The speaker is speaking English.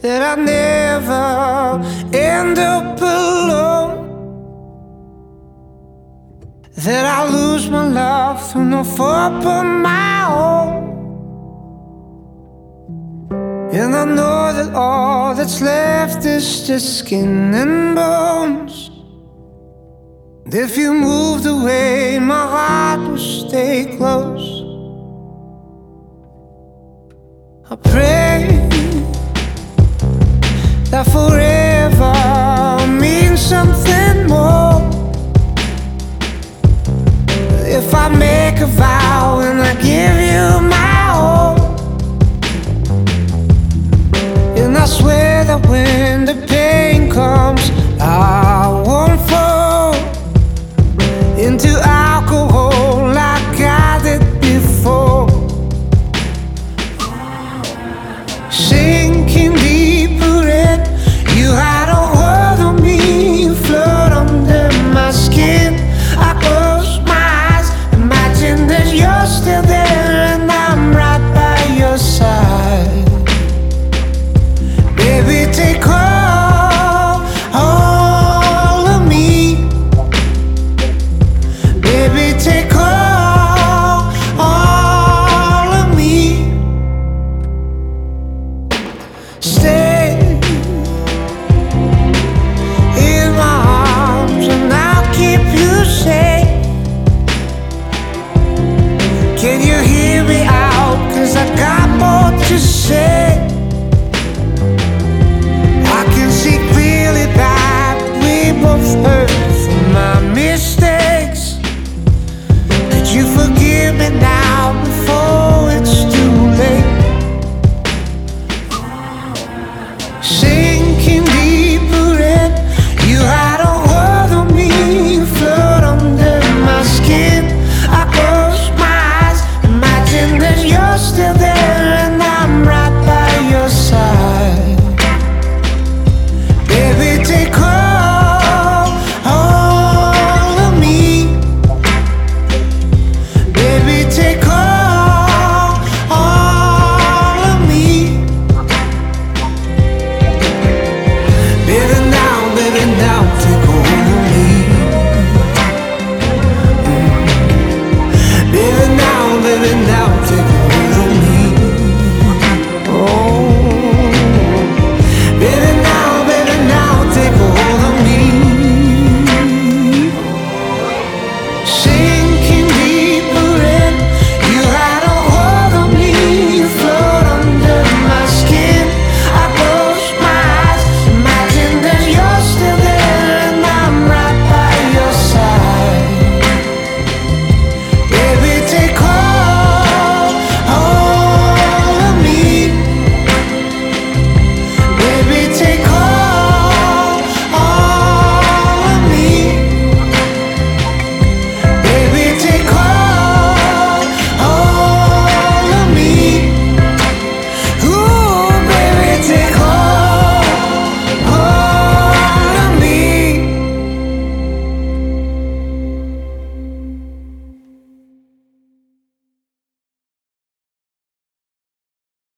that I never end up alone, that I lose my love through no fault but my own. And I know that all that's left is just skin and bones. And if you moved away, my heart will stay close. I pray that forever means something more. If I make a vow and I give you my all, and I swear that when the pain comes, I won't fall into alcohol like I did before. Sinking deeper in, you had a hold on me, you float under my skin. I close my eyes, imagine that you're still there and I'm right by your side. Baby, take all of me. Baby, take all of me. Stay in my arms and I'll keep you safe. Can you hear me out? 'Cause I got more to say. I can see clearly that we both hurt.